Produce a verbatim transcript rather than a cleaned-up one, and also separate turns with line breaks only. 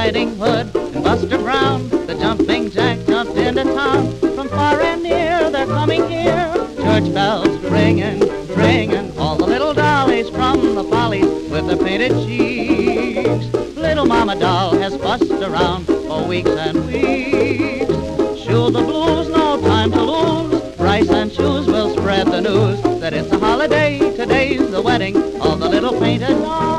Riding Hood and Buster Brown, the Jumping Jack jumped into town. From far and near they're coming here, church bells ringing, ringing. All the little dollies from the follies with their painted cheeks. Little Mama Doll has fussed around for weeks and weeks. Shoe the blues, no time to lose. Rice and shoes will spread the news that it's a holiday. Today's the wedding of the little painted doll.